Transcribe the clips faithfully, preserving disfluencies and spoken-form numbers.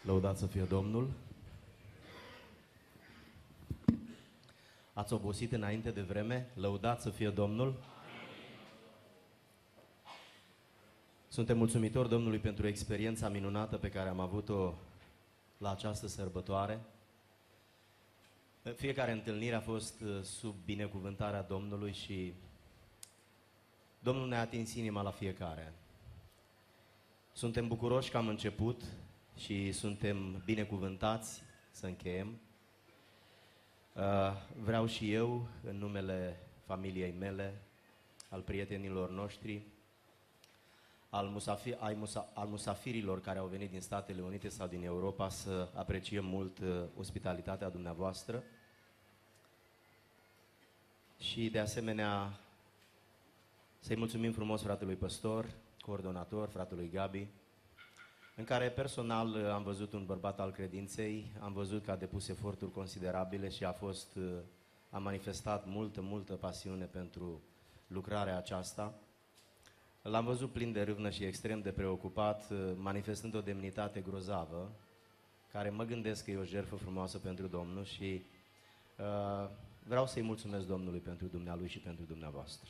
Lăudați să fie Domnul. Ați obosit înainte de vreme? Lăudați să fie Domnul. Suntem mulțumitori Domnului pentru experiența minunată pe care am avut-o la această sărbătoare. Fiecare întâlnire a fost sub binecuvântarea Domnului și Domnul ne-a atins inima la fiecare. Suntem bucuroși că am început și suntem binecuvântați să încheiem. Vreau și eu, în numele familiei mele, al prietenilor noștri, al, musafir, al, musa, al musafirilor care au venit din Statele Unite sau din Europa, să apreciem mult ospitalitatea dumneavoastră și, de asemenea, să-i mulțumim frumos fratelui păstor, coordonator, fratelui Gabi, în care personal am văzut un bărbat al credinței, am văzut că a depus eforturi considerabile și a fost, a manifestat multă, multă pasiune pentru lucrarea aceasta. L-am văzut plin de râvnă și extrem de preocupat, manifestând o demnitate grozavă, care mă gândesc că e o jertfă frumoasă pentru Domnul și uh, vreau să-i mulțumesc Domnului pentru dumnealui și pentru dumneavoastră.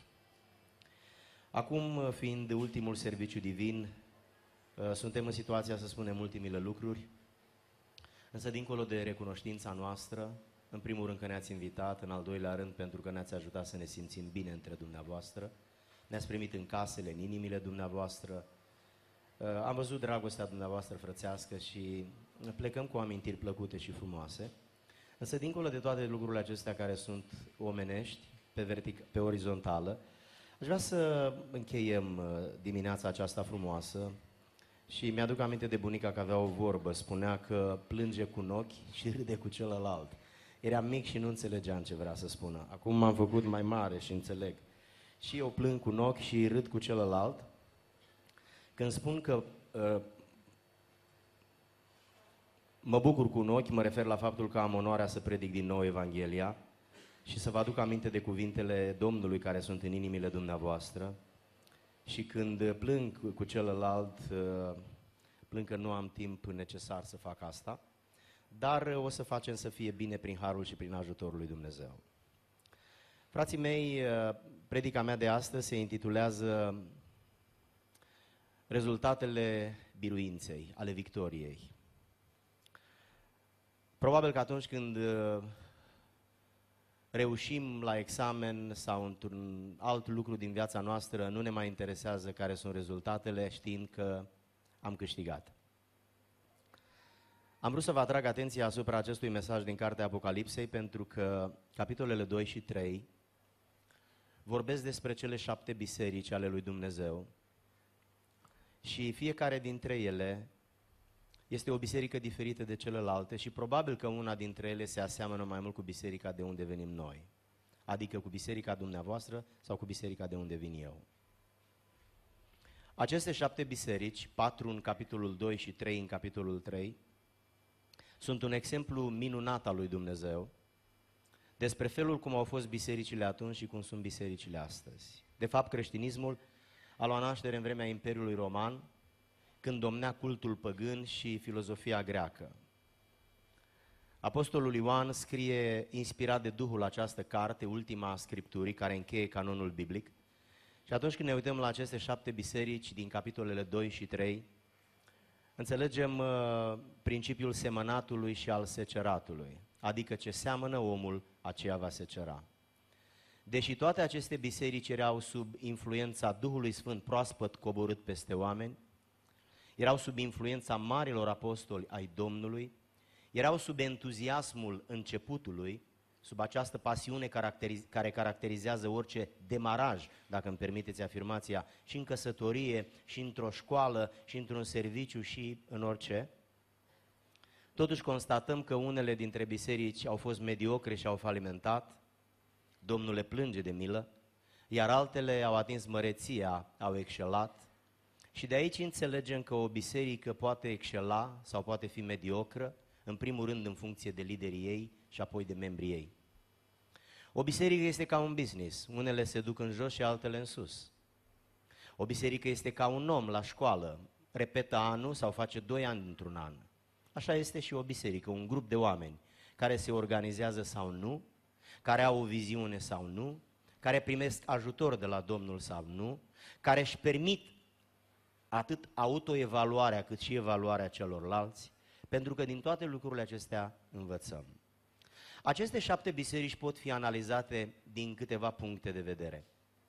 Acum, fiind ultimul serviciu divin, suntem în situația să spunem ultimile lucruri, însă dincolo de recunoștința noastră, în primul rând că ne-ați invitat, în al doilea rând pentru că ne-ați ajutat să ne simțim bine între dumneavoastră, ne-ați primit în casele, în inimile dumneavoastră, am văzut dragostea dumneavoastră frățească și plecăm cu amintiri plăcute și frumoase, însă dincolo de toate lucrurile acestea care sunt omenești, pe, vertic- pe orizontală, aș vrea să încheiem dimineața aceasta frumoasă și mi-aduc aminte de bunica că avea o vorbă, spunea că plânge cu un ochi și râde cu celălalt. Eram mic și nu înțelegeam ce vrea să spună. Acum m-am făcut mai mare și înțeleg. Și eu plâng cu un ochi și râd cu celălalt. Când spun că uh, mă bucur cu un ochi, mă refer la faptul că am onoarea să predic din nou Evanghelia și să vă aduc aminte de cuvintele Domnului care sunt în inimile dumneavoastră. Și când plâng cu celălalt, plâng că nu am timp necesar să fac asta, dar o să facem să fie bine prin harul și prin ajutorul lui Dumnezeu. Frații mei, predica mea de astăzi se intitulează Rezultatele biruinței, ale victoriei. Probabil că atunci când reușim la examen sau într-un alt lucru din viața noastră, nu ne mai interesează care sunt rezultatele, știind că am câștigat. Am vrut să vă atrag atenția asupra acestui mesaj din Cartea Apocalipsei, pentru că capitolele doi și trei vorbesc despre cele șapte biserici ale lui Dumnezeu și fiecare dintre ele este o biserică diferită de celelalte și probabil că una dintre ele se aseamănă mai mult cu biserica de unde venim noi, adică cu biserica dumneavoastră sau cu biserica de unde vin eu. Aceste șapte biserici, patru în capitolul doi și trei în capitolul trei, sunt un exemplu minunat al lui Dumnezeu despre felul cum au fost bisericile atunci și cum sunt bisericile astăzi. De fapt, creștinismul a luat naștere în vremea Imperiului Roman, când domnea cultul păgân și filozofia greacă. Apostolul Ioan scrie, inspirat de Duhul, această carte, ultima a Scripturii, care încheie canonul biblic. Și atunci când ne uităm la aceste șapte biserici din capitolele doi și trei, înțelegem uh, principiul semănatului și al seceratului, adică ce seamănă omul, aceea va secera. Deși toate aceste biserici erau sub influența Duhului Sfânt proaspăt coborât peste oameni, erau sub influența marilor apostoli ai Domnului, erau sub entuziasmul începutului, sub această pasiune caracteriz- care caracterizează orice demaraj, dacă îmi permiteți afirmația, și în căsătorie, și într-o școală, și într-un serviciu, și în orice. Totuși constatăm că unele dintre biserici au fost mediocre și au falimentat, Domnul le plânge de milă, iar altele au atins măreția, au excelat. Și de aici înțelegem că o biserică poate excela sau poate fi mediocră, în primul rând în funcție de liderii ei și apoi de membrii ei. O biserică este ca un business, unele se duc în jos și altele în sus. O biserică este ca un om la școală, repetă anul sau face doi ani într-un an. Așa este și o biserică, un grup de oameni care se organizează sau nu, care au o viziune sau nu, care primesc ajutor de la Domnul sau nu, care își permit atât autoevaluarea cât și evaluarea celorlalți, pentru că din toate lucrurile acestea învățăm. Aceste șapte biserici pot fi analizate din câteva puncte de vedere.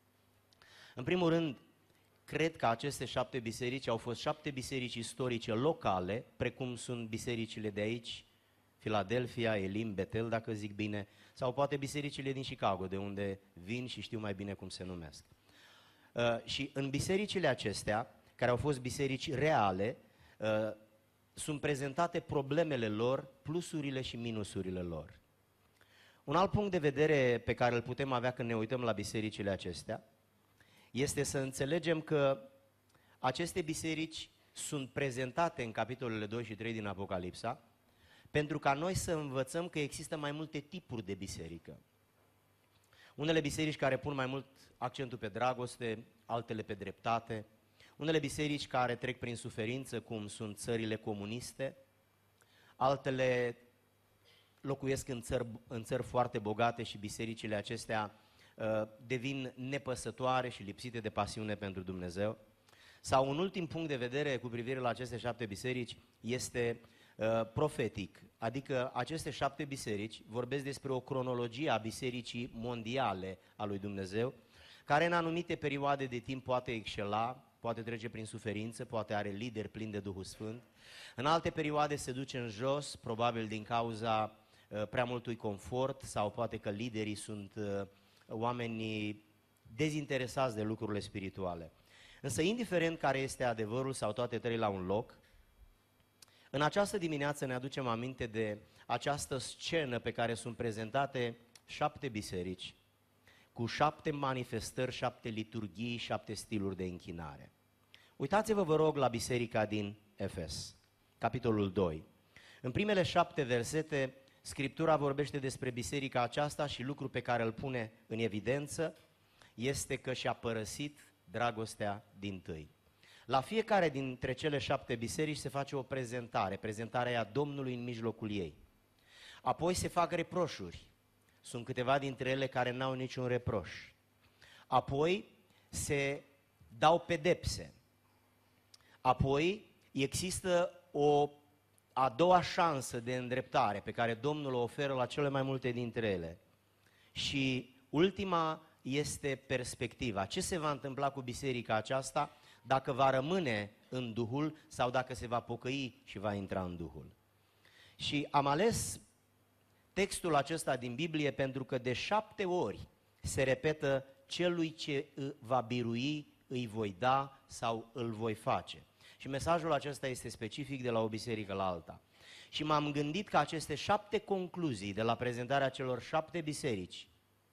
În primul rând, cred că aceste șapte biserici au fost șapte biserici istorice locale, precum sunt bisericile de aici, Filadelfia, Elim, Betel, dacă zic bine, sau poate bisericile din Chicago, de unde vin și știu mai bine cum se numesc. Uh, și în bisericile acestea, care au fost biserici reale, uh, sunt prezentate problemele lor, plusurile și minusurile lor. Un alt punct de vedere pe care îl putem avea când ne uităm la bisericile acestea, este să înțelegem că aceste biserici sunt prezentate în capitolele doi și trei din Apocalipsa, pentru ca noi să învățăm că există mai multe tipuri de biserică. Unele biserici care pun mai mult accentul pe dragoste, altele pe dreptate, unele biserici care trec prin suferință, cum sunt țările comuniste, altele locuiesc în țări, în țări foarte bogate și bisericile acestea uh, devin nepăsătoare și lipsite de pasiune pentru Dumnezeu. Sau un ultim punct de vedere cu privire la aceste șapte biserici este uh, profetic, adică aceste șapte biserici vorbesc despre o cronologie a bisericii mondiale a lui Dumnezeu, care în anumite perioade de timp poate excela, poate trece prin suferință, poate are lideri plini de Duhul Sfânt. În alte perioade se duce în jos, probabil din cauza uh, prea multui confort sau poate că liderii sunt uh, oamenii dezinteresați de lucrurile spirituale. Însă, indiferent care este adevărul sau toate trei la un loc, în această dimineață ne aducem aminte de această scenă pe care sunt prezentate șapte biserici, cu șapte manifestări, șapte liturghii, șapte stiluri de închinare. Uitați-vă, vă rog, la biserica din Efes, capitolul doi. În primele șapte versete, Scriptura vorbește despre biserica aceasta și lucru pe care îl pune în evidență este că și-a părăsit dragostea dintâi. La fiecare dintre cele șapte biserici se face o prezentare, prezentarea Domnului în mijlocul ei. Apoi se fac reproșuri. Sunt câteva dintre ele care n-au niciun reproș. Apoi se dau pedepse. Apoi există o a doua șansă de îndreptare pe care Domnul o oferă la cele mai multe dintre ele. Și ultima este perspectiva. Ce se va întâmpla cu biserica aceasta dacă va rămâne în Duhul sau dacă se va pocăi și va intra în Duhul. Și am ales textul acesta din Biblie pentru că de șapte ori se repetă celui ce va birui îi voi da sau îl voi face. Și mesajul acesta este specific de la o biserică la alta. Și m-am gândit că aceste șapte concluzii de la prezentarea celor șapte biserici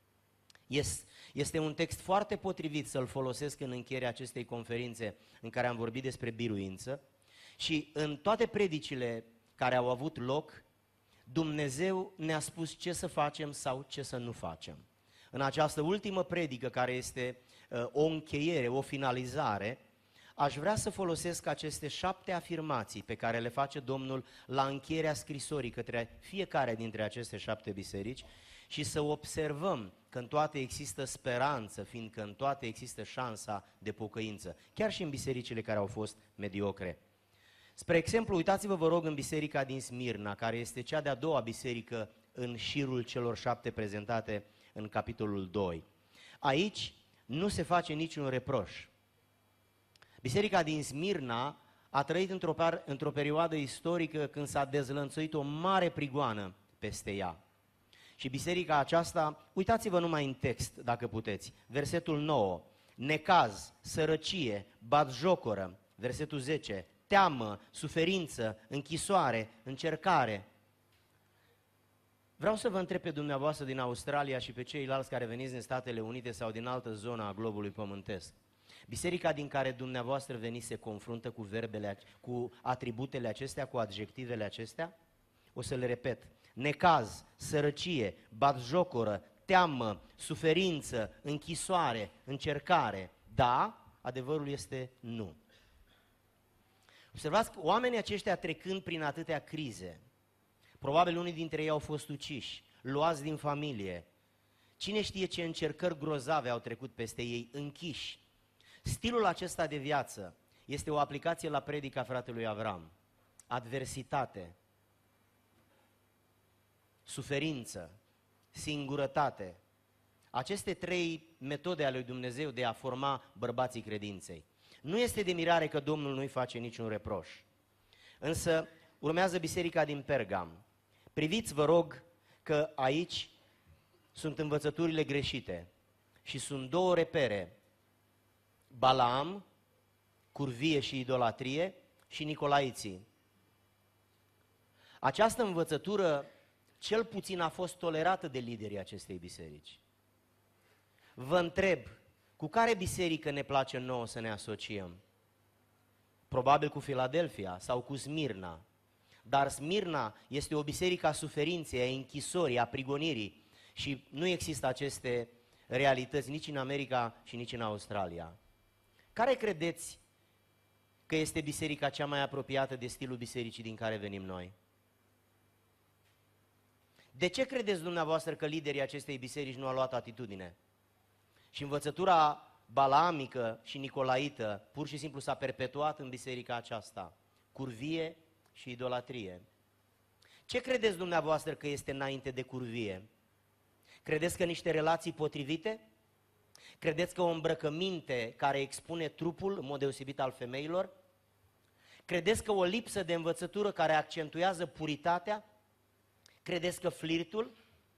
este un text foarte potrivit să-l folosesc în încheierea acestei conferințe în care am vorbit despre biruință și în toate predicile care au avut loc, Dumnezeu ne-a spus ce să facem sau ce să nu facem. În această ultimă predică, care este uh, o încheiere, o finalizare, aș vrea să folosesc aceste șapte afirmații pe care le face Domnul la încheierea scrisorii către fiecare dintre aceste șapte biserici și să observăm că în toate există speranță, fiindcă în toate există șansa de pocăință, chiar și în bisericile care au fost mediocre. Spre exemplu, uitați-vă, vă rog, în biserica din Smirna, care este cea de-a doua biserică în șirul celor șapte prezentate în capitolul doi. Aici nu se face niciun reproș. Biserica din Smirna a trăit într-o, într-o perioadă istorică când s-a dezlănțuit o mare prigoană peste ea. Și biserica aceasta, uitați-vă numai în text, dacă puteți, versetul nouă, necaz, sărăcie, batjocoră, versetul zece, teamă, suferință, închisoare, încercare. Vreau să vă întreb pe dumneavoastră din Australia și pe ceilalți care veniți din Statele Unite sau din altă zonă a globului pământesc. Biserica din care dumneavoastră veniți se confruntă cu verbele, cu atributele acestea, cu adjectivele acestea? O să le repet. Necaz, sărăcie, batjocoră, teamă, suferință, închisoare, încercare. Da, adevărul este nu. Observați că oamenii aceștia trecând prin atâtea crize, probabil unii dintre ei au fost uciși, luați din familie, cine știe ce încercări grozave au trecut peste ei, închiși. Stilul acesta de viață este o aplicație la predica fratelui Avram. Adversitate, suferință, singurătate. Aceste trei metode ale lui Dumnezeu de a forma bărbații credinței. Nu este de mirare că Domnul nu-i face niciun reproș. Însă urmează biserica din Pergam. Priviți, vă rog, că aici sunt învățăturile greșite și sunt două repere. Balaam, curvie și idolatrie, și nicolaiții. Această învățătură cel puțin a fost tolerată de liderii acestei biserici. Vă întreb, cu care biserică ne place nouă să ne asociem? Probabil cu Filadelfia sau cu Smirna. Dar Smirna este o biserică a suferinței, a închisorii, a prigonirii și nu există aceste realități nici în America și nici în Australia. Care credeți că este biserica cea mai apropiată de stilul bisericii din care venim noi? De ce credeți dumneavoastră că liderii acestei biserici nu au luat atitudine? Și învățătura balaamică și nicolaită pur și simplu s-a perpetuat în biserica aceasta. Curvie și idolatrie. Ce credeți dumneavoastră că este înainte de curvie? Credeți că niște relații potrivite? Credeți că o îmbrăcăminte care expune trupul, în mod deosebit al femeilor? Credeți că o lipsă de învățătură care accentuează puritatea? Credeți că flirtul?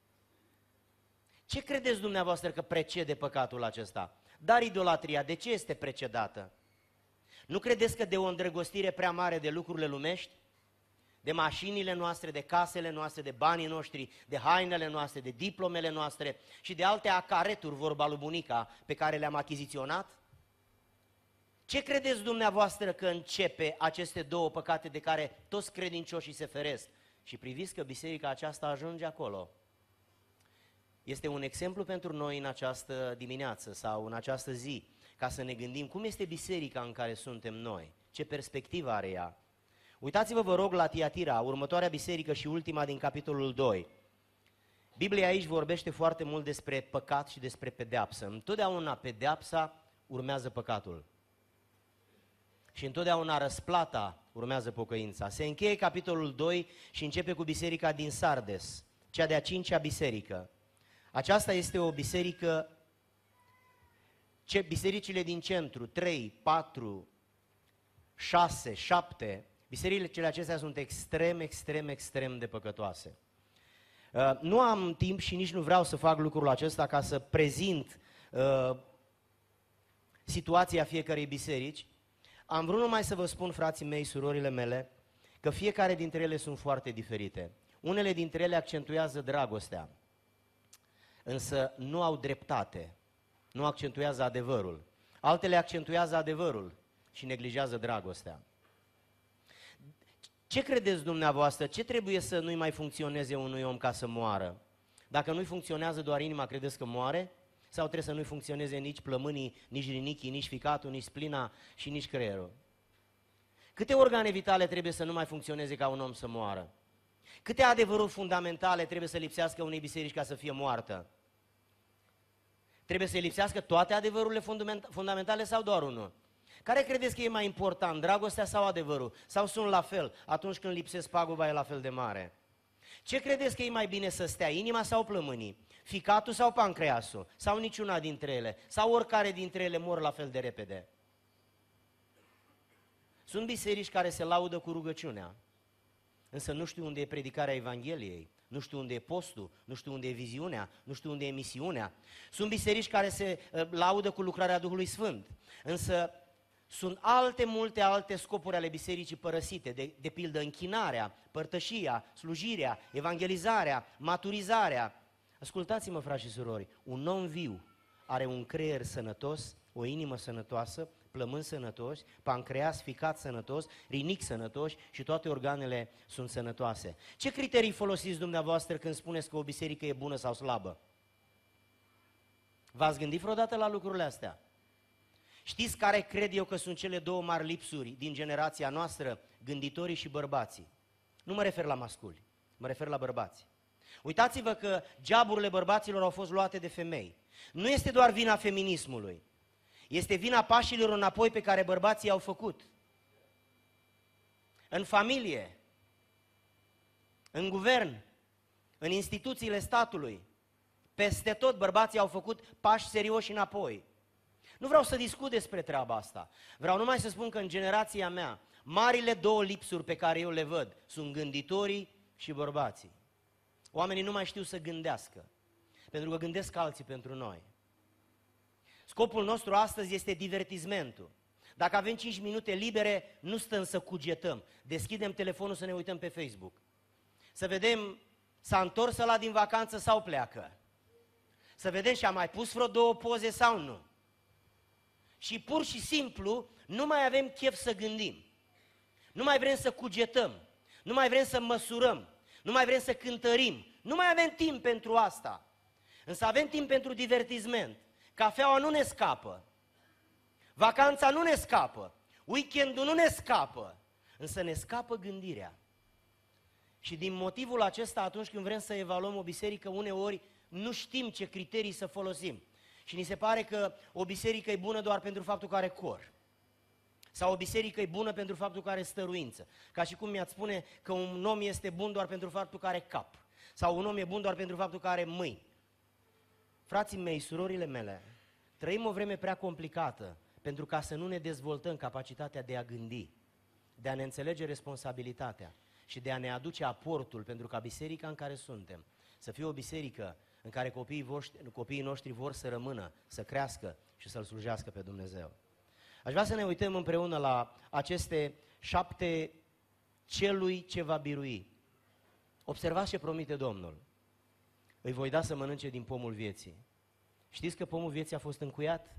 Ce credeți dumneavoastră că precede păcatul acesta? Dar idolatria, de ce este precedată? Nu credeți că de o îndrăgostire prea mare de lucrurile lumești? De mașinile noastre, de casele noastre, de banii noștri, de hainele noastre, de diplomele noastre și de alte acareturi, vorba lui bunica, pe care le-am achiziționat? Ce credeți dumneavoastră că începe aceste două păcate de care toți credincioșii se feresc? Și priviți că biserica aceasta ajunge acolo. Este un exemplu pentru noi în această dimineață sau în această zi, ca să ne gândim cum este biserica în care suntem noi, ce perspectivă are ea. Uitați-vă, vă rog, la Tiatira, următoarea biserică și ultima din capitolul doi. Biblia aici vorbește foarte mult despre păcat și despre pedeapsă. Întotdeauna pedeapsa urmează păcatul. Și întotdeauna răsplata urmează pocăința. Se încheie capitolul doi și începe cu biserica din Sardes, cea de-a cincea biserică. Aceasta este o biserică, ce, bisericile din centru, trei, patru, șase, șapte, bisericile acestea sunt extrem, extrem, extrem de păcătoase. Uh, nu am timp și nici nu vreau să fac lucrul acesta ca să prezint uh, situația fiecărei biserici. Am vrut numai să vă spun, frații mei, surorile mele, că fiecare dintre ele sunt foarte diferite. Unele dintre ele accentuează dragostea, însă nu au dreptate, nu accentuează adevărul. Altele accentuează adevărul și neglijează dragostea. Ce credeți dumneavoastră? Ce trebuie să nu-i mai funcționeze unui om ca să moară? Dacă nu-i funcționează doar inima, credeți că moare? Sau trebuie să nu-i funcționeze nici plămânii, nici rinichii, nici ficatul, nici splina și nici creierul? Câte organe vitale trebuie să nu mai funcționeze ca un om să moară? Câte adevăruri fundamentale trebuie să lipsească unei biserici ca să fie moartă? Trebuie să lipsească toate adevărurile fundamentale sau doar unul? Care credeți că e mai important, dragostea sau adevărul? Sau sunt la fel? Atunci când lipsesc, paguba e la fel de mare. Ce credeți că e mai bine să stea, inima sau plămânii? Ficatul sau pancreasul? Sau niciuna dintre ele? Sau oricare dintre ele mor la fel de repede? Sunt biserici care se laudă cu rugăciunea, însă nu știu unde e predicarea Evangheliei, nu știu unde e postul, nu știu unde e viziunea, nu știu unde e misiunea. Sunt biserici care se laudă cu lucrarea Duhului Sfânt, însă sunt alte, multe alte scopuri ale bisericii părăsite, de, de pildă închinarea, părtășia, slujirea, evangelizarea, maturizarea. Ascultați-mă, frați și surori, un om viu are un creier sănătos, o inimă sănătoasă, plămâni sănătoși, pancreas, ficat sănătos, rinic sănătoși și toate organele sunt sănătoase. Ce criterii folosiți dumneavoastră când spuneți că o biserică e bună sau slabă? V-ați gândit vreodată la lucrurile astea? Știți care cred eu că sunt cele două mari lipsuri din generația noastră, gânditorii și bărbații? Nu mă refer la masculi, mă refer la bărbați. Uitați-vă că geaburile bărbaților au fost luate de femei. Nu este doar vina feminismului, este vina pașilor înapoi pe care bărbații i-au făcut. În familie, în guvern, în instituțiile statului, peste tot bărbații au făcut pași serioși înapoi. Nu vreau să discut despre treaba asta, vreau numai să spun că în generația mea, marile două lipsuri pe care eu le văd sunt gânditorii și bărbații. Oamenii nu mai știu să gândească, pentru că gândesc alții pentru noi. Scopul nostru astăzi este divertismentul. Dacă avem cinci minute libere, nu stăm să cugetăm. Deschidem telefonul să ne uităm pe Facebook. Să vedem, s-a întors ăla din vacanță sau pleacă. Să vedem și a mai pus vreo două poze sau nu. Și pur și simplu nu mai avem chef să gândim. Nu mai vrem să cugetăm. Nu mai vrem să măsurăm. Nu mai vrem să cântărim. Nu mai avem timp pentru asta. Însă avem timp pentru divertisment. Cafeaua nu ne scapă. Vacanța nu ne scapă. Weekendul nu ne scapă. Însă ne scapă gândirea. Și din motivul acesta, atunci când vrem să evaluăm o biserică, uneori nu știm ce criterii să folosim. Și ni se pare că o biserică e bună doar pentru faptul că are cor. Sau o biserică e bună pentru faptul că are stăruință. Ca și cum mi-ați spune că un om este bun doar pentru faptul că are cap. Sau un om e bun doar pentru faptul că are mâini. Frații mei, surorile mele, trăim o vreme prea complicată pentru ca să nu ne dezvoltăm capacitatea de a gândi, de a ne înțelege responsabilitatea și de a ne aduce aportul pentru ca biserica în care suntem să fie o biserică în care copiii, voștri, copiii noștri vor să rămână, să crească și să-L slujească pe Dumnezeu. Aș vrea să ne uităm împreună la aceste șapte celui ce va birui. Observați ce promite Domnul. Îi voi da să mănânce din pomul vieții. Știți că pomul vieții a fost încuiat?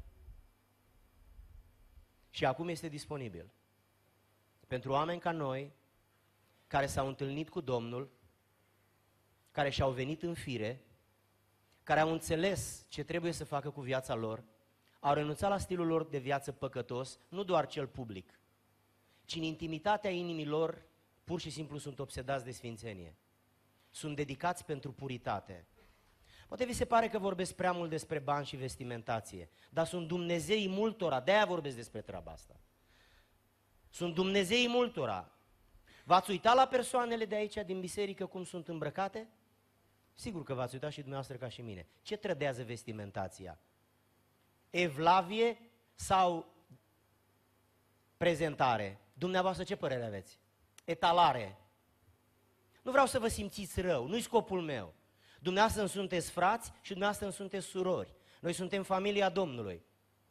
Și acum este disponibil. Pentru oameni ca noi, care s-au întâlnit cu Domnul, care și-au venit în fire, care au înțeles ce trebuie să facă cu viața lor, au renunțat la stilul lor de viață păcătos, nu doar cel public, ci în intimitatea inimilor, pur și simplu sunt obsedați de sfințenie. Sunt dedicați pentru puritate. Poate vi se pare că vorbesc prea mult despre bani și vestimentație, dar sunt Dumnezeii multora, de-aia vorbesc despre treaba asta. Sunt Dumnezeii multora. V-ați uitat la persoanele de aici, din biserică, cum sunt îmbrăcate? Sigur că v-ați uitat și dumneavoastră ca și mine. Ce trădează vestimentația? Evlavie sau prezentare? Dumneavoastră ce părere aveți? Etalare. Nu vreau să vă simțiți rău, nu-i scopul meu. Dumneavoastră îmi sunteți frați și dumneavoastră îmi sunteți surori. Noi suntem familia Domnului.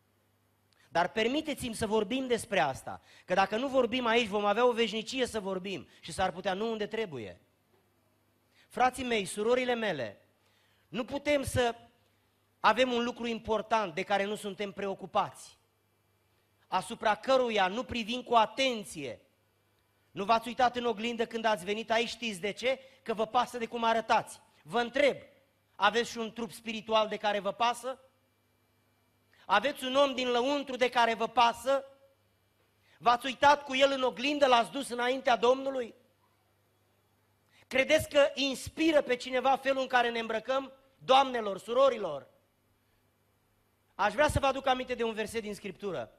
Dar permiteți-mi să vorbim despre asta, că dacă nu vorbim aici, vom avea o veșnicie să vorbim și s-ar putea nu unde trebuie. Frații mei, surorile mele, nu putem să avem un lucru important de care nu suntem preocupați, asupra căruia nu privim cu atenție. Nu v-ați uitat în oglindă când ați venit aici, știți de ce? Că vă pasă de cum arătați. Vă întreb, aveți și un trup spiritual de care vă pasă? Aveți un om din lăuntru de care vă pasă? V-ați uitat cu el în oglindă, l-ați dus înaintea Domnului? Credeți că inspiră pe cineva felul în care ne îmbrăcăm? Doamnelor, surorilor, aș vrea să vă aduc aminte de un verset din Scriptură.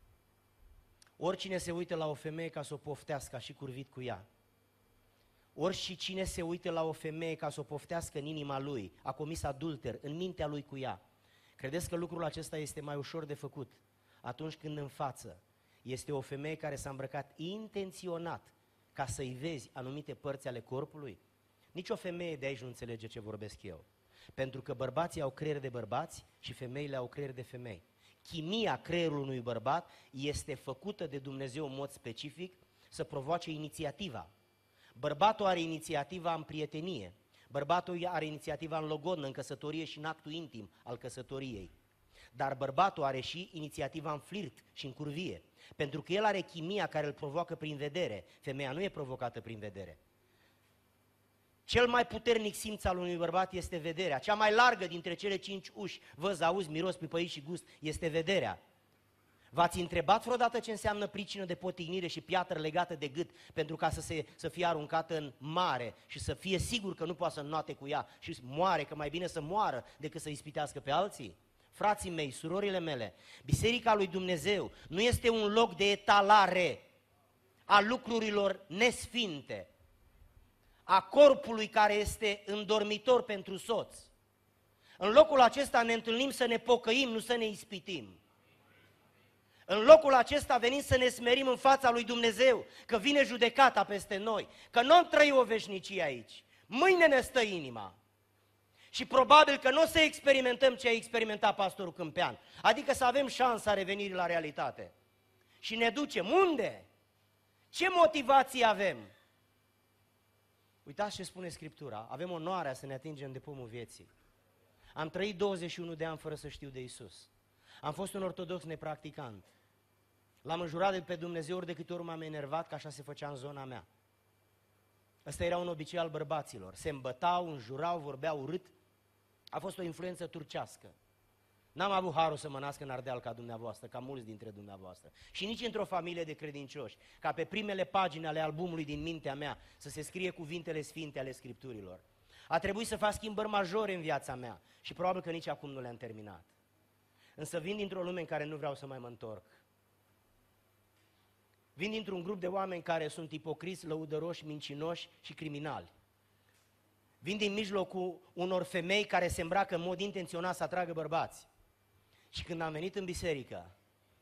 Oricine se uită la o femeie ca să o poftească, a și curvit cu ea. Ori și cine se uită la o femeie ca să o poftească în inima lui, a comis adulter în mintea lui cu ea. Credeți că lucrul acesta este mai ușor de făcut atunci când în față este o femeie care s-a îmbrăcat intenționat ca să-i vezi anumite părți ale corpului? Nici o femeie de aici nu înțelege ce vorbesc eu. Pentru că bărbații au creier de bărbați și femeile au creier de femei. Chimia creierului unui bărbat este făcută de Dumnezeu în mod specific să provoace inițiativa. Bărbatul are inițiativa în prietenie, bărbatul are inițiativa în logodnă, în căsătorie și în actul intim al căsătoriei. Dar bărbatul are și inițiativa în flirt și în curvie, pentru că el are chimia care îl provoacă prin vedere. Femeia nu e provocată prin vedere. Cel mai puternic simț al unui bărbat este vederea. Cea mai largă dintre cele cinci uși, văz, auzi, miros, pipăi și gust, este vederea. V-ați întrebat vreodată ce înseamnă pricină de potignire și piatră legată de gât pentru ca să, se, să fie aruncată în mare și să fie sigur că nu poate să înnoate cu ea și moare, că mai bine să moară decât să ispitească pe alții? Frații mei, surorile mele, Biserica lui Dumnezeu nu este un loc de etalare a lucrurilor nesfinte, a corpului care este îndormitor pentru soț. În locul acesta ne întâlnim să ne pocăim, nu să ne ispitim. În locul acesta venim să ne smerim în fața lui Dumnezeu, că vine judecata peste noi, că nu am trăit o veșnicie aici. Mâine ne stă inima. Și probabil că nu o să experimentăm ce a experimentat pastorul Câmpean, adică să avem șansa revenirii la realitate. Și ne ducem. Unde? Ce motivație avem? Uitați ce spune Scriptura. Avem onoarea să ne atingem de pomul vieții. Am trăit douăzeci și unu de ani fără să știu de Iisus. Am fost un ortodox nepracticant. L-am înjurat de pe Dumnezeu ori de câte ori m-am enervat, că așa se făcea în zona mea. Ăsta era un obicei al bărbaților. Se îmbătau, înjurau, vorbeau urât. A fost o influență turcească. N-am avut harul să mă nasc în Ardeal ca dumneavoastră, ca mulți dintre dumneavoastră. Și nici într-o familie de credincioși, ca pe primele pagini ale albumului din mintea mea să se scrie cuvintele sfinte ale Scripturilor. A trebuit să fac schimbări majore în viața mea și probabil că nici acum nu le-am terminat. Însă vin dintr-o lume în care nu vreau să mai mă întorc. Vin dintr-un grup de oameni care sunt ipocriți, lăudăroși, mincinoși și criminali. Vin din mijlocul unor femei care se îmbracă în mod intenționat să atragă bărbați. Și când am venit în biserică,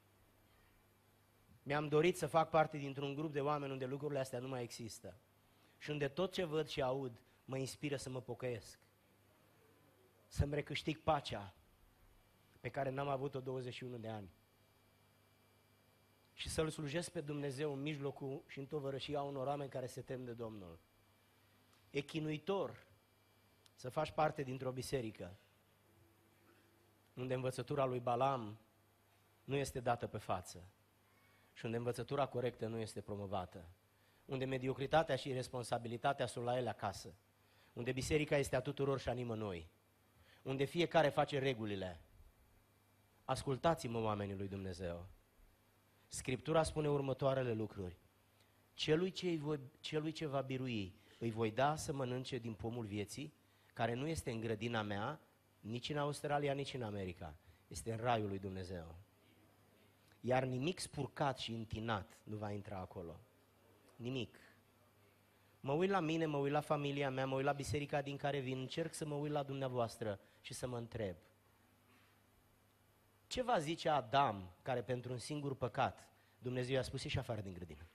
mi-am dorit să fac parte dintr-un grup de oameni unde lucrurile astea nu mai există. Și unde tot ce văd și aud mă inspiră să mă pocăiesc. Să-mi recâștig pacea pe care n-am avut-o douăzeci și unu de ani. Și să-L slujesc pe Dumnezeu în mijlocul și în tovărășia unor oameni care se tem de Domnul. E chinuitor să faci parte dintr-o biserică unde învățătura lui Balaam nu este dată pe față și unde învățătura corectă nu este promovată, unde mediocritatea și responsabilitatea sunt la ele acasă, unde biserica este a tuturor și a nimănui, unde fiecare face regulile. Ascultați-mă, oamenii lui Dumnezeu. Scriptura spune următoarele lucruri. Celui ce, îi voi, celui ce va birui, îi voi da să mănânce din pomul vieții, care nu este în grădina mea, nici în Australia, nici în America. Este în raiul lui Dumnezeu. Iar nimic spurcat și întinat nu va intra acolo. Nimic. Mă uit la mine, mă uit la familia mea, mă uit la biserica din care vin, încerc să mă uit la dumneavoastră și să mă întreb. Ce va zice Adam, care pentru un singur păcat Dumnezeu i-a spus ieși afară din grădină?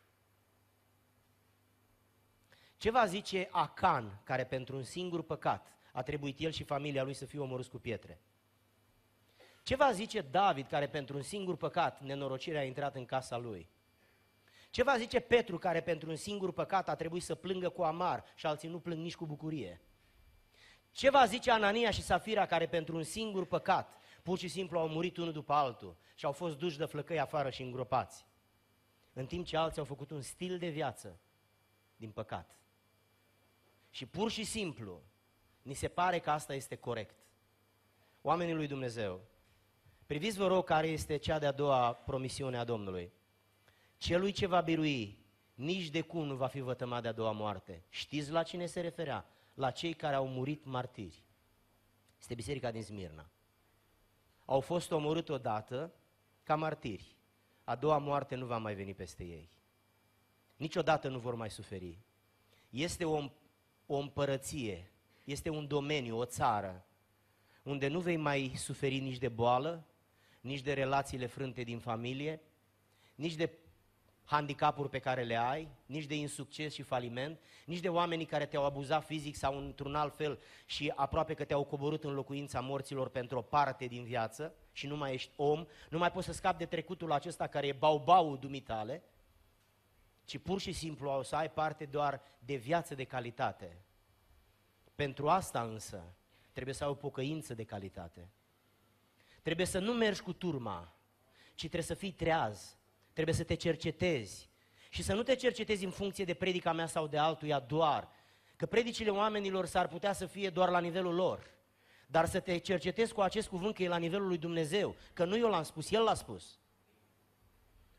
Ce va zice Acan, care pentru un singur păcat a trebuit el și familia lui să fie omorâți cu pietre? Ce va zice David, care pentru un singur păcat nenorocirea a intrat în casa lui? Ce va zice Petru, care pentru un singur păcat a trebuit să plângă cu amar și alții nu plâng nici cu bucurie? Ce va zice Anania și Safira, care pentru un singur păcat pur și simplu au murit unul după altul și au fost duși de flăcăi afară și îngropați, în timp ce alții au făcut un stil de viață din păcat? Și pur și simplu ni se pare că asta este corect. Oamenii lui Dumnezeu, priviți vă rog care este cea de-a doua promisiune a Domnului. Celui ce va birui, nici de cum nu va fi vătămat de-a doua moarte. Știți la cine se referea? La cei care au murit martiri. Este biserica din Smirna. Au fost omorâți odată ca martiri. A doua moarte nu va mai veni peste ei. Niciodată nu vor mai suferi. Este o, o împărăție, este un domeniu, o țară, unde nu vei mai suferi nici de boală, nici de relațiile frânte din familie, nici de handicapuri pe care le ai, nici de insucces și faliment, nici de oamenii care te-au abuzat fizic sau într-un alt fel și aproape că te-au coborât în locuința morților pentru o parte din viață și nu mai ești om, nu mai poți să scapi de trecutul acesta care e baubau dumitale, ci pur și simplu o să ai parte doar de viață de calitate. Pentru asta însă trebuie să ai o pocăință de calitate. Trebuie să nu mergi cu turma, ci trebuie să fii treaz. Trebuie să te cercetezi și să nu te cercetezi în funcție de predica mea sau de altuia doar, că predicile oamenilor s-ar putea să fie doar la nivelul lor, dar să te cercetezi cu acest cuvânt că e la nivelul lui Dumnezeu, că nu eu l-am spus, El l-a spus.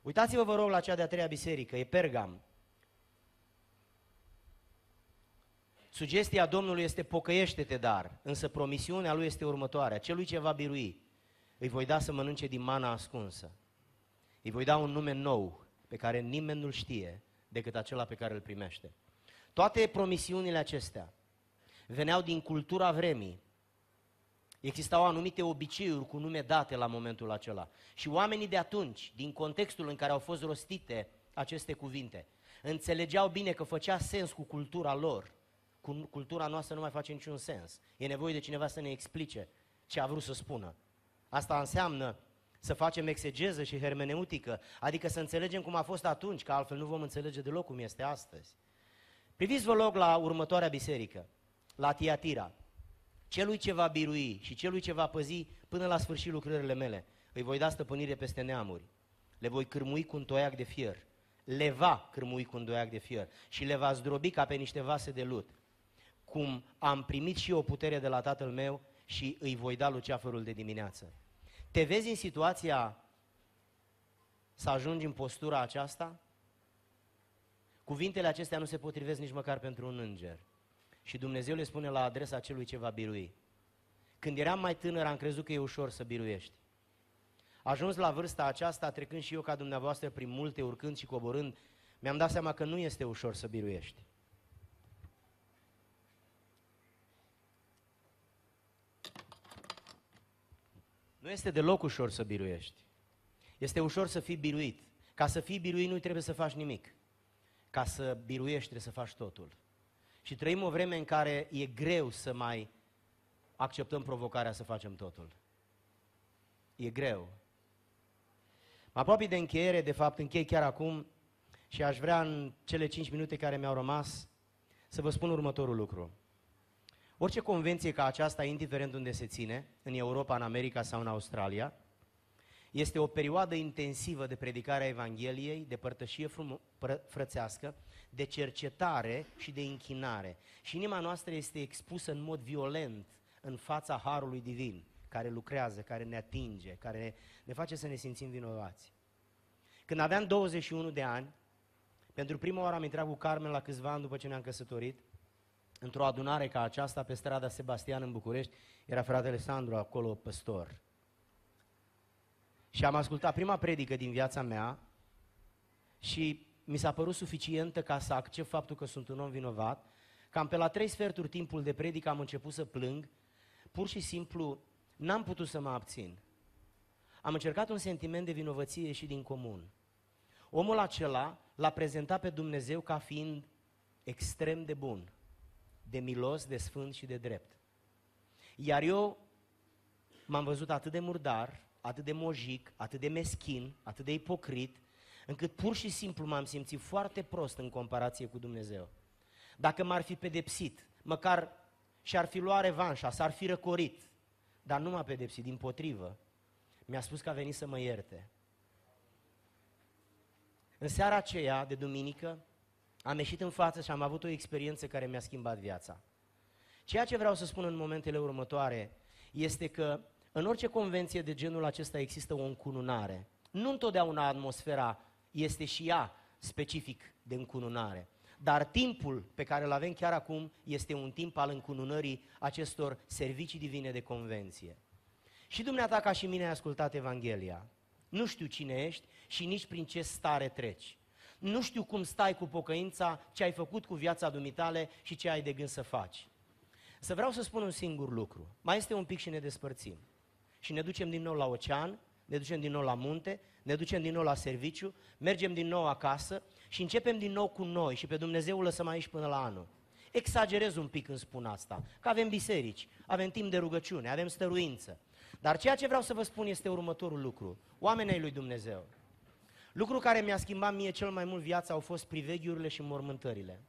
Uitați-vă, vă rog, la cea de-a treia biserică, e Pergam. Sugestia Domnului este pocăiește-te, dar, însă promisiunea lui este următoarea. Celui ce va birui, îi voi da să mănânce din mana ascunsă. Îi voi da un nume nou, pe care nimeni nu-l știe, decât acela pe care îl primește. Toate promisiunile acestea veneau din cultura vremii. Existau anumite obiceiuri cu nume date la momentul acela. Și oamenii de atunci, din contextul în care au fost rostite aceste cuvinte, înțelegeau bine că făcea sens cu cultura lor. Cu cultura noastră nu mai face niciun sens. E nevoie de cineva să ne explice ce a vrut să spună. Asta înseamnă să facem exegeză și hermeneutică, adică să înțelegem cum a fost atunci, că altfel nu vom înțelege deloc cum este astăzi. Priviți, vă rog, la următoarea biserică, la Tiatira. Celui ce va birui și celui ce va păzi până la sfârșit lucrările mele, îi voi da stăpânire peste neamuri. Le voi cârmui cu un toiac de fier. Le va cârmui cu un toiac de fier și le va zdrobi ca pe niște vase de lut. Cum am primit și eu putere de la tatăl meu și îi voi da luceafărul de dimineață. Te vezi în situația să ajungi în postura aceasta? Cuvintele acestea nu se potrivesc nici măcar pentru un înger. Și Dumnezeu le spune la adresa celui ce va birui. Când eram mai tânăr, am crezut că e ușor să biruiești. Ajuns la vârsta aceasta, trecând și eu ca dumneavoastră prin multe, urcând și coborând, mi-am dat seama că nu este ușor să biruiești. Nu este deloc ușor să biruiești. Este ușor să fii biruit. Ca să fii biruit nu trebuie să faci nimic. Ca să biruiești trebuie să faci totul. Și trăim o vreme în care e greu să mai acceptăm provocarea să facem totul. E greu. Mă apropii de încheiere, de fapt închei chiar acum și aș vrea în cele cinci minute care mi-au rămas să vă spun următorul lucru. Orice convenție ca aceasta, indiferent unde se ține, în Europa, în America sau în Australia, este o perioadă intensivă de predicare a Evangheliei, de părtășie frum- frățească, de cercetare și de închinare. Și inima noastră este expusă în mod violent în fața Harului Divin, care lucrează, care ne atinge, care ne face să ne simțim vinovați. Când aveam douăzeci și unu de ani, pentru prima oară am intrat cu Carmen la câțiva ani după ce ne-am căsătorit, într-o adunare ca aceasta, pe strada Sebastian în București, era fratele Sandru acolo, păstor. Și am ascultat prima predică din viața mea și mi s-a părut suficientă ca să accept faptul că sunt un om vinovat. Cam pe la trei sferturi timpul de predică am început să plâng, pur și simplu n-am putut să mă abțin. Am încercat un sentiment de vinovăție și din comun. Omul acela l-a prezentat pe Dumnezeu ca fiind extrem de bun, de milos, de sfânt și de drept. Iar eu m-am văzut atât de murdar, atât de mojic, atât de meschin, atât de ipocrit, încât pur și simplu m-am simțit foarte prost în comparație cu Dumnezeu. Dacă m-ar fi pedepsit, măcar și-ar fi luat revanșa, s-ar fi răcorit, dar nu m-a pedepsit, dimpotrivă. Mi-a spus că a venit să mă ierte. În seara aceea de duminică am ieșit în față și am avut o experiență care mi-a schimbat viața. Ceea ce vreau să spun în momentele următoare este că în orice convenție de genul acesta există o încununare. Nu întotdeauna atmosfera este și ea specific de încununare, dar timpul pe care îl avem chiar acum este un timp al încununării acestor servicii divine de convenție. Și dumneata ca și mine ai ascultat Evanghelia. Nu știu cine ești și nici prin ce stare treci. Nu știu cum stai cu pocăința, ce ai făcut cu viața dumitale și ce ai de gând să faci. Să vreau să spun un singur lucru. Mai este un pic și ne despărțim. Și ne ducem din nou la ocean, ne ducem din nou la munte, ne ducem din nou la serviciu, mergem din nou acasă și începem din nou cu noi și pe Dumnezeu o lăsăm aici până la anul. Exagerez un pic când spun asta, că avem biserici, avem timp de rugăciune, avem stăruință. Dar ceea ce vreau să vă spun este următorul lucru. Oamenii ai lui Dumnezeu, lucru care mi-a schimbat mie cel mai mult viața au fost priveghiurile și mormântările.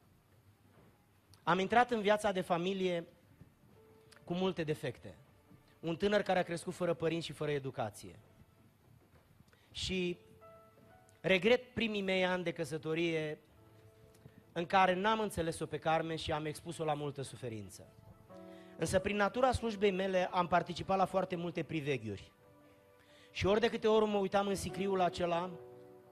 Am intrat în viața de familie cu multe defecte. Un tânăr care a crescut fără părinți și fără educație. Și regret primii mei ani de căsătorie în care n-am înțeles-o pe Carmen și am expus-o la multă suferință. Însă prin natura slujbei mele am participat la foarte multe priveghiuri. Și ori de câte ori mă uitam în sicriul acela,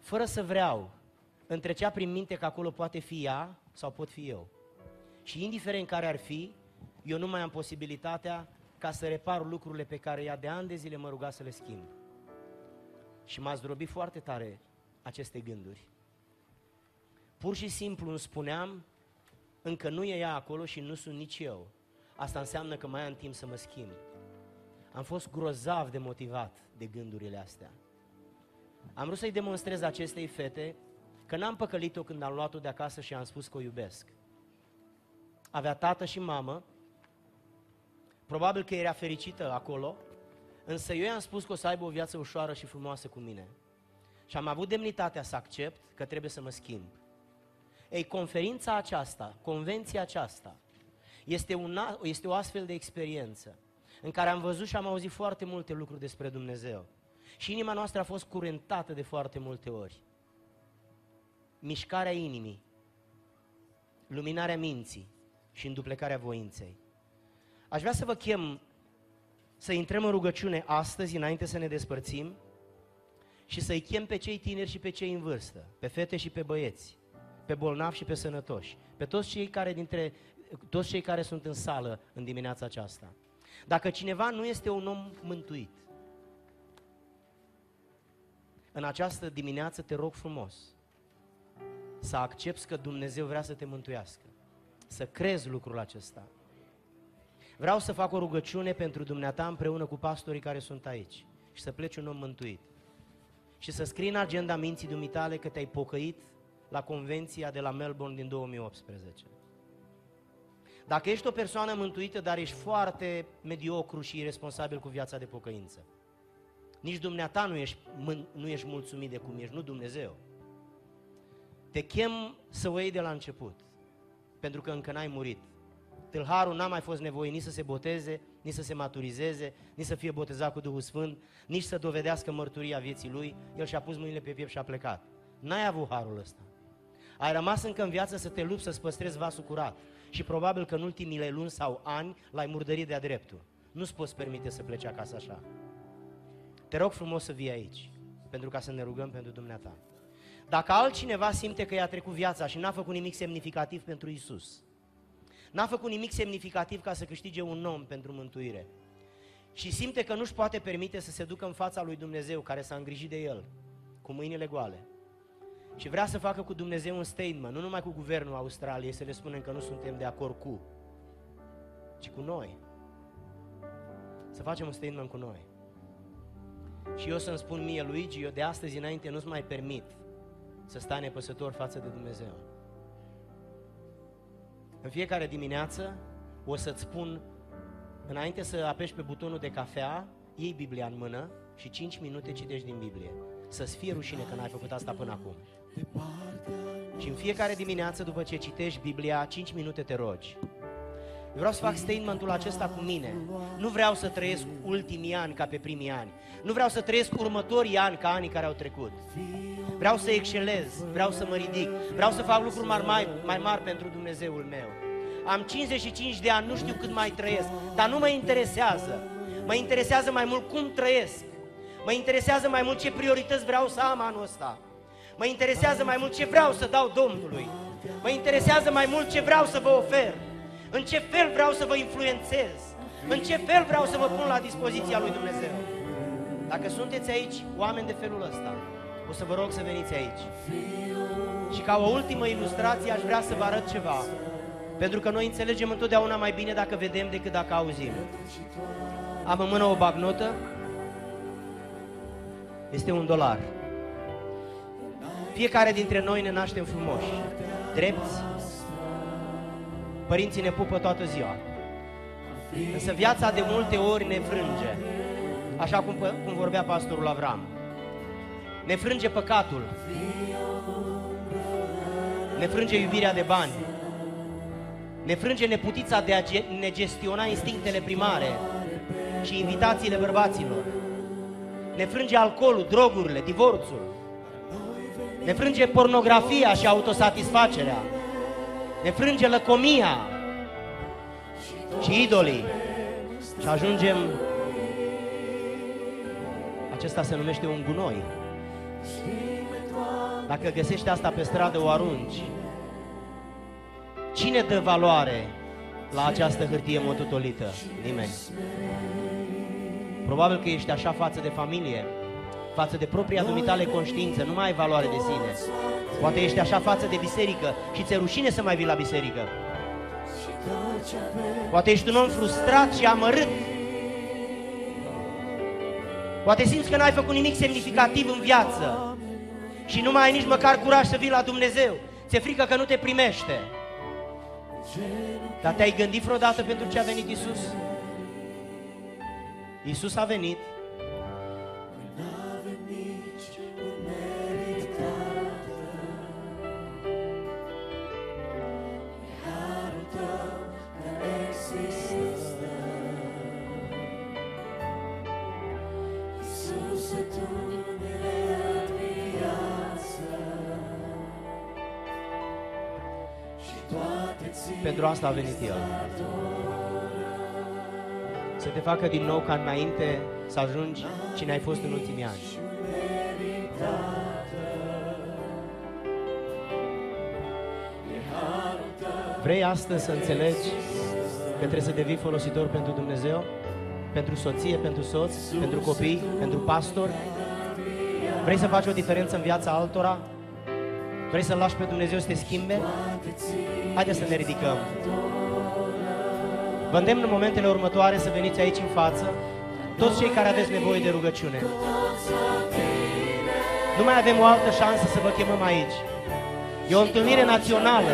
fără să vreau, îmi trecea prin minte că acolo poate fi ea sau pot fi eu. Și indiferent care ar fi, eu nu mai am posibilitatea ca să repar lucrurile pe care ea de ani de zile mă ruga să le schimb. Și m-a zdrobit foarte tare aceste gânduri. Pur și simplu îmi spuneam, încă nu e ea acolo și nu sunt nici eu. Asta înseamnă că mai am timp să mă schimb. Am fost grozav de motivat de gândurile astea. Am vrut să-i demonstrez acestei fete că n-am păcălit-o când am luat-o de acasă și am spus că o iubesc. Avea tată și mamă, probabil că era fericită acolo, însă eu i-am spus că o să aibă o viață ușoară și frumoasă cu mine. Și am avut demnitatea să accept că trebuie să mă schimb. Ei, conferința aceasta, convenția aceasta, este, una, este o astfel de experiență în care am văzut și am auzit foarte multe lucruri despre Dumnezeu. Și inima noastră a fost curentată de foarte multe ori. Mișcarea inimii, luminarea minții și înduplecarea voinței. Aș vrea să vă chem să intrăm în rugăciune astăzi, înainte să ne despărțim, și să-i chem pe cei tineri și pe cei în vârstă, pe fete și pe băieți, pe bolnavi și pe sănătoși, pe toți cei care, dintre, toți cei care sunt în sală în dimineața aceasta. Dacă cineva nu este un om mântuit, în această dimineață te rog frumos să accepți că Dumnezeu vrea să te mântuiască, să crezi lucrul acesta. Vreau să fac o rugăciune pentru dumneata împreună cu pastorii care sunt aici și să pleci un om mântuit. Și să scrii în agenda minții dumitale că te-ai pocăit la convenția de la Melbourne din două mii optsprezece. Dacă ești o persoană mântuită, dar ești foarte mediocru și irresponsabil cu viața de pocăință, nici dumneata nu ești, nu ești mulțumit de cum ești, nu Dumnezeu. Te chem să o iei de la început, pentru că încă n-ai murit. Tâlharul n-a mai fost nevoie nici să se boteze, nici să se maturizeze, nici să fie botezat cu Duhul Sfânt, nici să dovedească mărturia vieții lui. El și-a pus mâinile pe piept și a plecat. N-ai avut harul ăsta. Ai rămas încă în viață să te lupți să-ți păstrezi vasul curat. Și probabil că în ultimile luni sau ani l-ai murdărit de-a dreptul. Nu-ți poți permite să pleci acasă așa. Te rog frumos să vii aici, pentru ca să ne rugăm pentru dumneata. Dacă altcineva simte că i-a trecut viața și n-a făcut nimic semnificativ pentru Iisus, n-a făcut nimic semnificativ ca să câștige un om pentru mântuire și simte că nu-și poate permite să se ducă în fața lui Dumnezeu care s-a îngrijit de el, cu mâinile goale, și vrea să facă cu Dumnezeu un statement, nu numai cu guvernul Australiei, să le spunem că nu suntem de acord cu, ci cu noi. Să facem un statement cu noi. Și eu să-mi spun mie, Luigi, eu de astăzi înainte nu-ți mai permit să stai nepăsător față de Dumnezeu. În fiecare dimineață o să-ți spun, înainte să apeși pe butonul de cafea, iei Biblia în mână și cinci minute citești din Biblie. Să-ți fie rușine că n-ai făcut asta până acum. Și în fiecare dimineață, după ce citești Biblia, cinci minute te rogi. Eu vreau să fac statementul acesta cu mine. Nu vreau să trăiesc ultimii ani ca pe primii ani. Nu vreau să trăiesc următorii ani ca anii care au trecut. Vreau să excelez, vreau să mă ridic, vreau să fac lucruri mari, mai, mai mari pentru Dumnezeul meu. Am cincizeci și cinci de ani, nu știu cât mai trăiesc, dar nu mă interesează. Mă interesează mai mult cum trăiesc. Mă interesează mai mult ce priorități vreau să am anul ăsta. Mă interesează mai mult ce vreau să dau Domnului. Mă interesează mai mult ce vreau să vă ofer. În ce fel vreau să vă influențez. În ce fel vreau să vă pun la dispoziția lui Dumnezeu. Dacă sunteți aici, oameni de felul ăsta, o să vă rog să veniți aici. Și ca o ultimă ilustrație aș vrea să vă arăt ceva. Pentru că noi înțelegem întotdeauna mai bine dacă vedem decât dacă auzim. Am în mână o bagnotă. Este un dolar. Fiecare dintre noi ne naștem frumoși, drepți. Părinții ne pupă toată ziua. Însă viața de multe ori ne frânge. Așa cum, cum vorbea pastorul Avram. Ne frânge păcatul. Ne frânge iubirea de bani. Ne frânge neputița de a ne gestiona instinctele primare și invitațiile bărbaților. Ne frânge alcoolul, drogurile, divorțul. Ne frânge pornografia și autosatisfacerea. Ne frânge lăcomia și idolii. Și ajungem, acesta se numește un gunoi. Dacă găsești asta pe stradă, o arunci. Cine dă valoare la această hârtie mototolită? Nimeni. Probabil că ești așa față de familie, față de propria dumitale conștiință, nu mai ai valoare de sine. Poate ești așa față de biserică și ți-e rușine să mai vii la biserică. Poate ești un om frustrat și amărât. Poate simți că n-ai făcut nimic semnificativ în viață și nu mai ai nici măcar curaj să vii la Dumnezeu. Ți-e frică că nu te primește. Dar te-ai gândit vreodată pentru ce a venit Iisus? Iisus a venit pentru asta a venit El. Să te facă din nou ca înainte să ajungi cine ai fost în ultimii ani. Vrei astăzi să înțelegi că trebuie să devii folositor pentru Dumnezeu? Pentru soție, pentru soț, pentru copii, pentru pastor? Vrei să faci o diferență în viața altora? Vrei să-L lași pe Dumnezeu să te schimbe? Haideți să ne ridicăm. Vă îndemn în momentele următoare să veniți aici în față, toți cei care aveți nevoie de rugăciune. Nu mai avem o altă șansă să vă chemăm aici. E o întâlnire națională.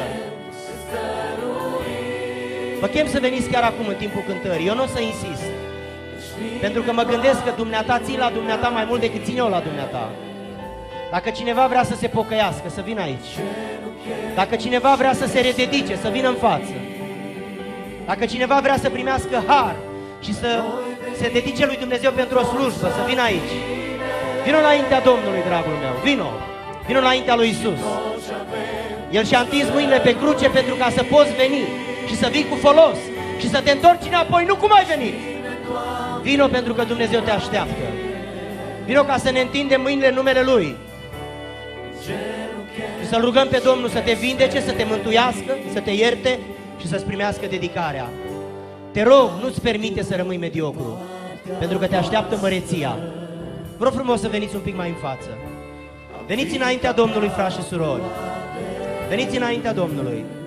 Vă chem să veniți chiar acum în timpul cântării. Eu nu o să insist, pentru că mă gândesc că dumneata ții la dumneata mai mult decât țin eu la dumneata. Dacă cineva vrea să se pocăiască, să vină aici. Dacă cineva vrea să se rededice, să vină în față. Dacă cineva vrea să primească har și să se dedice lui Dumnezeu pentru o slujbă, să vină aici. Vino înaintea Domnului, dragul meu, vino. Vino înaintea lui Iisus. El și-a întins mâinile pe cruce pentru ca să poți veni și să vii cu folos și să te întorci înapoi, nu cum ai venit. Vino pentru că Dumnezeu te așteaptă. Vino ca să ne întindem mâinile în numele Lui și să-L rugăm pe Domnul să te vindece, să te mântuiască, să te ierte și să-ți primească dedicarea. Te rog, nu-ți permite să rămâi mediocru, pentru că te așteaptă măreția. Vă rog frumos să veniți un pic mai în față. Veniți înaintea Domnului, frați și surori. Veniți înaintea Domnului.